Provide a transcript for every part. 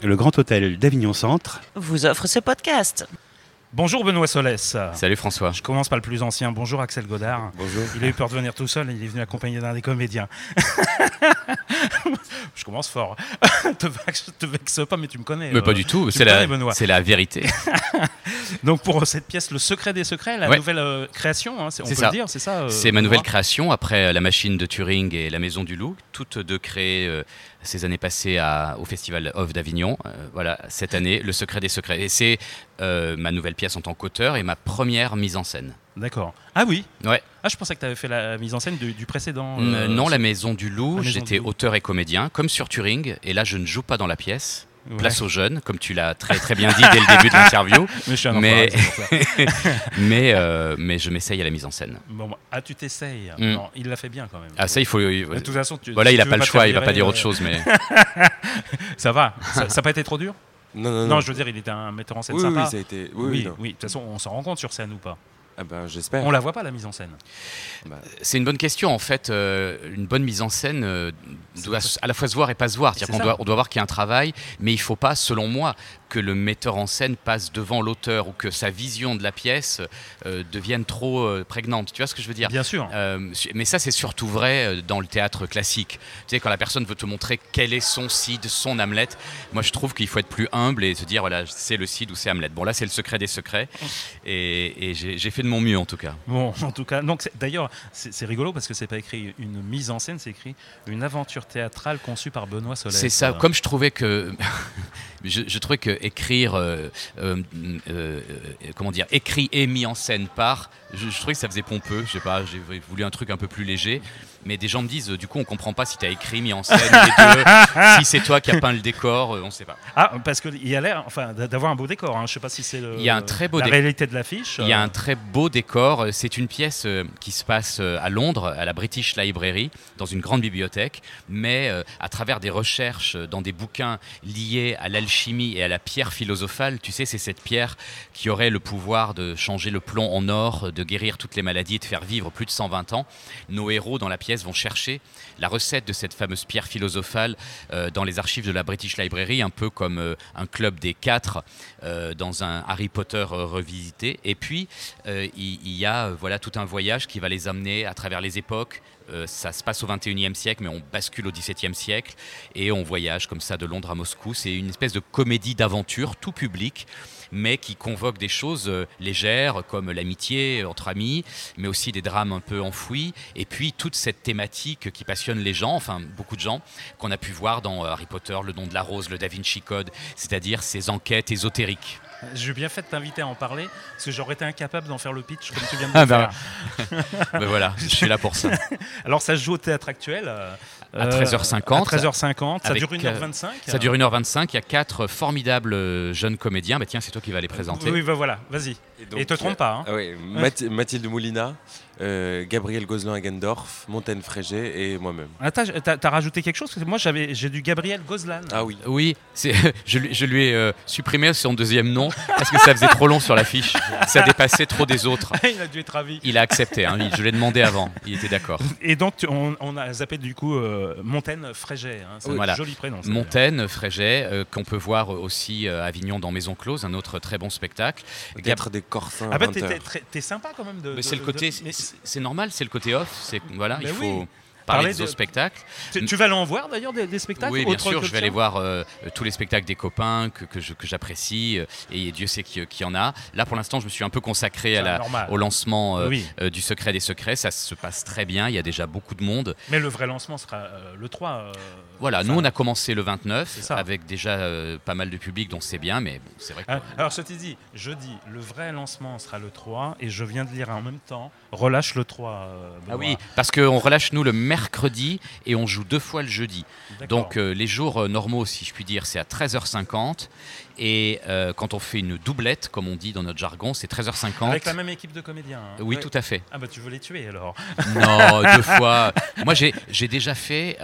le Grand Hôtel d'Avignon Centre vous offre ce podcast. Bonjour Benoît Solès. Salut François. Je commence par le plus ancien. Bonjour Axel Godard. Bonjour. Il a eu peur de venir tout seul et il est venu accompagné d'un des comédiens. Je commence fort. te vexe pas, mais tu me connais. Mais pas du tout, c'est la vérité. Donc pour cette pièce, Le Secret des Secrets, la nouvelle création, on peut le dire, c'est ça C'est ma nouvelle création après La Machine de Turing et La Maison du Loup, toutes deux créées ces années passées au Festival Off d'Avignon. Voilà, cette année, Le Secret des Secrets. Et c'est ma nouvelle pièce en tant qu'auteur et ma première mise en scène. D'accord. Ah oui. Ouais. Ah, je pensais que tu avais fait la mise en scène du précédent. Non, La Maison du Loup, j'étais auteur et comédien, comme sur Turing. Et là, je ne joue pas dans la pièce. Ouais. Place aux jeunes, comme tu l'as très, très bien dit dès le début de l'interview. Mais je m'essaye à la mise en scène. Bon, tu t'essayes. Non, il l'a fait bien quand même. Ah, ça, il faut. De toute façon, voilà, il n'a pas le choix, il ne va pas dire autre chose. Mais... Ça va. Ça n'a pas été trop dur ? Non, je veux dire, il était un metteur en scène sympa. Oui, ça a été. Oui. De toute façon, on s'en rend compte sur scène ou pas ? Ah ben, j'espère. On la voit pas, la mise en scène. C'est une bonne question. En fait, une bonne mise en scène doit à la fois se voir et pas se voir. C'est-à-dire qu'on doit voir qu'il y a un travail, mais il ne faut pas, selon moi, que le metteur en scène passe devant l'auteur ou que sa vision de la pièce devienne trop prégnante. Tu vois ce que je veux dire ? Bien sûr. Mais ça, c'est surtout vrai dans le théâtre classique. Tu sais, quand la personne veut te montrer quel est son Cid, son Hamlet, moi, je trouve qu'il faut être plus humble et se dire, voilà, c'est le Cid ou c'est Hamlet. Bon, là, c'est Le Secret des Secrets. Et j'ai fait de mon mieux, en tout cas. Bon, en tout cas. Donc, d'ailleurs, c'est rigolo parce que c'est pas écrit une mise en scène, c'est écrit une aventure théâtrale conçue par Benoît Solès. C'est ça. Comme je trouvais que... je trouvais que écrire, écrit et mis en scène par, je trouvais que ça faisait pompeux. Je sais pas, j'ai voulu un truc un peu plus léger. Mais des gens me disent, du coup, on comprend pas si tu as écrit, mis en scène, les deux, si c'est toi qui as peint le décor, on sait pas. Ah, parce qu'il y a l'air, d'avoir un beau décor. Je sais pas si c'est la réalité de l'affiche. Il y a un très beau décor. C'est une pièce qui se passe à Londres, à la British Library, dans une grande bibliothèque, mais à travers des recherches dans des bouquins liés à l'alchimie et à la pierre philosophale. Tu sais, c'est cette pierre qui aurait le pouvoir de changer le plomb en or, de guérir toutes les maladies et de faire vivre plus de 120 ans. Nos héros dans la pièce vont chercher la recette de cette fameuse pierre philosophale dans les archives de la British Library, un peu comme un club des 4 dans un Harry Potter revisité. Et puis, il y a tout un voyage qui va les amener à travers les époques. Ça se passe au 21e siècle, mais on bascule au 17e siècle et on voyage comme ça de Londres à Moscou. C'est une espèce de comédie d'aventure, tout public, mais qui convoque des choses légères comme l'amitié entre amis, mais aussi des drames un peu enfouis. Et puis toute cette thématique qui passionne les gens, enfin beaucoup de gens, qu'on a pu voir dans Harry Potter, Le Don de la Rose, le Da Vinci Code, c'est-à-dire ces enquêtes ésotériques. J'ai bien fait de t'inviter à en parler, parce que j'aurais été incapable d'en faire le pitch comme tu viens de le faire. Ben voilà, je suis là pour ça. Alors ça se joue au Théâtre Actuel à 13h50. À 13h50, ça dure 1h25. Ça dure 1h25, il y a 4 formidables jeunes comédiens. Tiens, c'est toi qui vas les présenter. Oui, voilà, vas-y. Et te trompe pas. Mathilde Moulina, Gabriel Gozlan-Hagendorf, Montaigne Frégé et moi-même. T'as rajouté quelque chose ? Parce que moi, j'ai du Gabriel Gozlan. Ah oui. Oui, je lui ai supprimé son deuxième nom parce que ça faisait trop long sur l'affiche. Ça dépassait trop des autres. Il a dû être ravi. Il a accepté, je l'ai demandé avant. Il était d'accord. Et donc, on a zappé du coup Montaigne Frégé. C'est un joli prénom. Montaigne Frégé, qu'on peut voir aussi à Avignon dans Maison Close, un autre très bon spectacle. Théâtre des Corsins. Ah t'es sympa quand même de. C'est le côté, c'est normal, c'est le côté off. Il faut parler des autres spectacles. Tu vas aller en voir d'ailleurs des spectacles ? Oui, bien sûr, je vais aller voir tous les spectacles des copains que j'apprécie et Dieu sait qu'il y en a. Là, pour l'instant, je me suis un peu consacré au lancement du Secret des Secrets. Ça se passe très bien, il y a déjà beaucoup de monde. Mais le vrai lancement sera le 3. Voilà, nous on a commencé le 29 avec déjà pas mal de public, donc c'est bien, mais bon, c'est vrai que... Alors, ceci dit, jeudi, le vrai lancement sera le 3 et je viens de lire en même temps Relâche le 3. Ah oui, parce qu'on relâche nous le mercredi et on joue 2 fois le jeudi. D'accord. Donc les jours normaux, si je puis dire, c'est à 13h50 Et quand on fait une doublette, comme on dit dans notre jargon, c'est 13h50. Avec la même équipe de comédiens. Hein. Oui, tout à fait. Ah bah tu veux les tuer alors. Non, 2 fois. Moi, j'ai déjà fait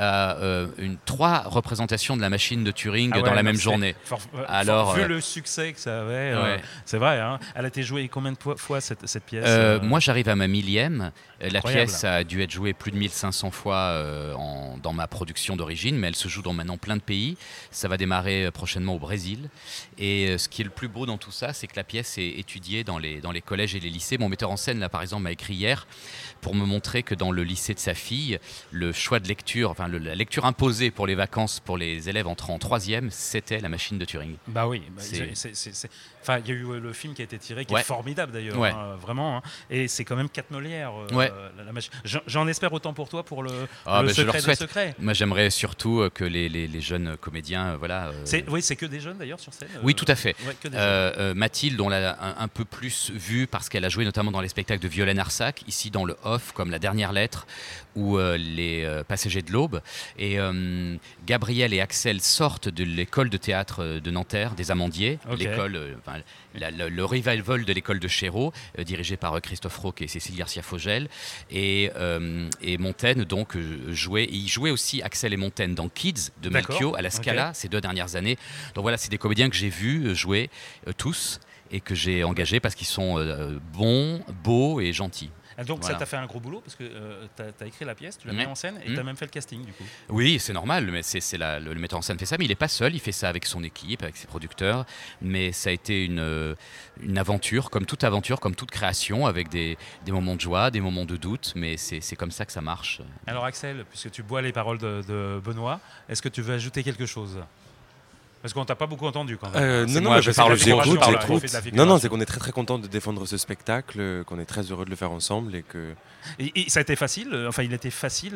3 représentations de la machine de Turing dans la même journée. Alors, vu le succès que ça avait, c'est vrai. Hein, elle a été jouée combien de fois cette pièce Moi, j'arrive à ma 1000e. La Incroyable. pièce a dû être jouée plus de 1500 fois dans ma production d'origine, mais elle se joue dans maintenant plein de pays. Ça va démarrer prochainement au Brésil. Et ce qui est le plus beau dans tout ça, c'est que la pièce est étudiée dans les collèges et les lycées. Mon metteur en scène, là, par exemple, m'a écrit hier pour me montrer que dans le lycée de sa fille, le choix de lecture, la lecture imposée pour les vacances pour les élèves entrant en 3e, c'était la machine de Turing. Bah oui, Enfin, il y a eu le film qui a été tiré, qui est formidable d'ailleurs, vraiment. Hein, et c'est quand même 4 Molières. La machine. J'en espère autant pour toi pour le secret des secrets. Moi, j'aimerais surtout que les jeunes comédiens, c'est que des jeunes d'ailleurs sur scène. Oui, tout à fait. Ouais, que des jeunes. Mathilde, on l'a un peu plus vue parce qu'elle a joué notamment dans les spectacles de Violaine Arsac, ici dans le Off, comme La Dernière Lettre ou Les Passagers de l'Aube. Et Gabriel et Axel sortent de l'école de théâtre de Nanterre, des Amandiers, l'école. Le revival de l'école de Chéreau, dirigée par Christophe Roque et Cécile Garcia-Fogel, et Montaigne donc jouait. Il jouait aussi Axel et Montaigne dans Kids de Melchior à la Scala ces 2 dernières années. Donc voilà, c'est des comédiens que j'ai vus jouer tous et que j'ai engagés parce qu'ils sont bons, beaux et gentils. Donc ça t'a fait un gros boulot parce que tu as écrit la pièce, tu l'as mis en scène et tu as même fait le casting du coup. Oui, c'est normal, mais le metteur en scène fait ça, mais il n'est pas seul, il fait ça avec son équipe, avec ses producteurs, mais ça a été une aventure, comme toute création, avec des moments de joie, des moments de doute, mais c'est comme ça que ça marche. Alors Axel, puisque tu bois les paroles de Benoît, est-ce que tu veux ajouter quelque chose ? Parce qu'on t'a pas beaucoup entendu quand même. Non, j'écoute. Non, c'est qu'on est très très content de défendre ce spectacle, qu'on est très heureux de le faire ensemble et que. Et ça a été facile. Enfin, il était facile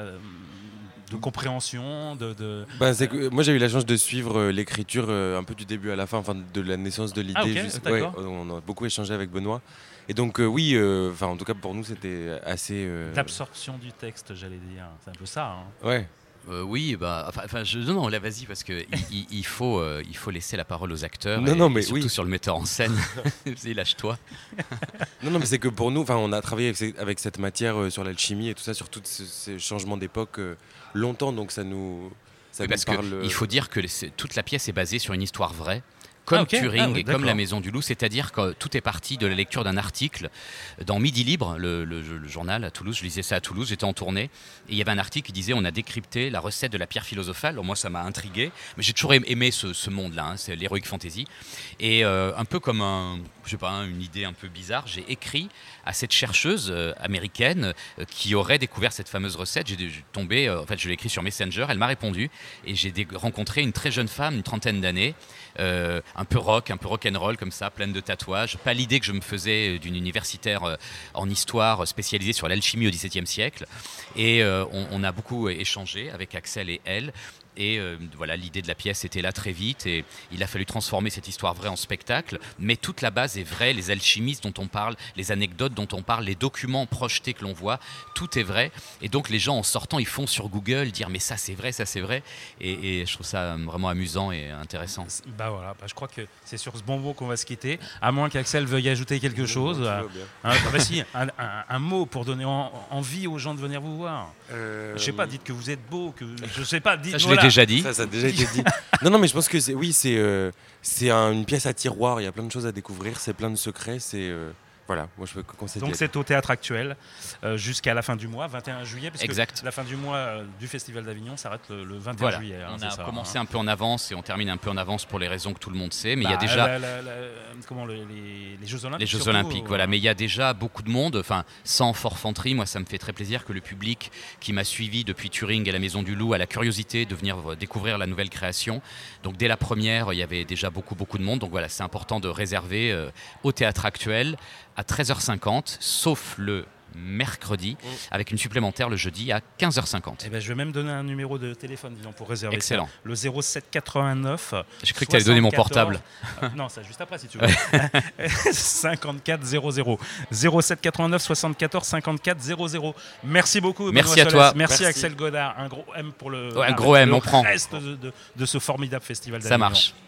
de compréhension, moi j'ai eu la chance de suivre l'écriture un peu du début à la fin, de la naissance de l'idée. On a beaucoup échangé avec Benoît. Et donc en tout cas pour nous c'était assez. L'absorption du texte, j'allais dire. C'est un peu ça. Hein. Ouais. Oui, non, là vas-y parce que il faut laisser la parole aux acteurs et surtout sur le metteur en scène. Vas-y, lâche-toi. Non, mais c'est que pour nous, on a travaillé avec cette matière sur l'alchimie et tout ça, sur tous ces changements d'époque longtemps, donc ça nous parle. Il faut dire que toute la pièce est basée sur une histoire vraie. Comme Turing et comme La Maison du Loup, c'est-à-dire que tout est parti de la lecture d'un article dans Midi Libre, le journal à Toulouse. Je lisais ça à Toulouse, j'étais en tournée, et il y avait un article qui disait on a décrypté la recette de la pierre philosophale. Alors moi, ça m'a intrigué, mais j'ai toujours aimé ce monde-là, c'est l'heroic fantasy. Et un peu comme une idée un peu bizarre, j'ai écrit à cette chercheuse américaine qui aurait découvert cette fameuse recette. Je l'ai écrit sur Messenger, elle m'a répondu, et j'ai rencontré une très jeune femme, une 30aine d'années, un peu rock'n'roll comme ça, pleine de tatouages. Pas l'idée que je me faisais d'une universitaire en histoire spécialisée sur l'alchimie au XVIIe siècle. Et on a beaucoup échangé avec Axel et elle. Et l'idée de la pièce était là très vite et il a fallu transformer cette histoire vraie en spectacle. Mais toute la base est vraie, les alchimistes dont on parle, les anecdotes dont on parle, les documents projetés que l'on voit, tout est vrai. Et donc les gens en sortant, ils font sur Google dire mais ça c'est vrai. Et je trouve ça vraiment amusant et intéressant. Je crois que c'est sur ce bon mot qu'on va se quitter, à moins qu'Axel veuille ajouter quelque chose. Un mot pour donner envie aux gens de venir vous voir. Je sais pas, dites que vous êtes beau, je sais pas, dites. Je l'ai déjà dit. Ça a déjà été dit. Non, mais je pense que c'est une pièce à tiroir. Il y a plein de choses à découvrir. C'est plein de secrets. Moi je peux conseiller. Donc c'est au Théâtre Actuel jusqu'à la fin du mois, 21 juillet, parce exact. Que la fin du mois du Festival d'Avignon s'arrête le 21 juillet. On a commencé un peu en avance et on termine un peu en avance pour les raisons que tout le monde sait. Mais il y a déjà les Jeux Olympiques. Les Jeux Olympiques, voilà. Mais il y a déjà beaucoup de monde. Enfin, sans forfanterie, moi ça me fait très plaisir que le public qui m'a suivi depuis Turing et la Maison du Loup a la curiosité de venir découvrir la nouvelle création. Donc dès la première, il y avait déjà beaucoup de monde. Donc voilà, c'est important de réserver au Théâtre Actuel à 13h50, sauf le mercredi, avec une supplémentaire le jeudi à 15h50. Eh ben, je vais même donner un numéro de téléphone pour réserver. Excellent. Ça. Le 07 89. J'ai cru que tu allais donner mon portable. Non, ça juste après si tu veux. 54 00. 07 89 74 54 00. Merci beaucoup. Merci à toi. Merci Axel Godard. Un gros M pour le on prend. reste de ce formidable festival d'Avignon. Ça marche.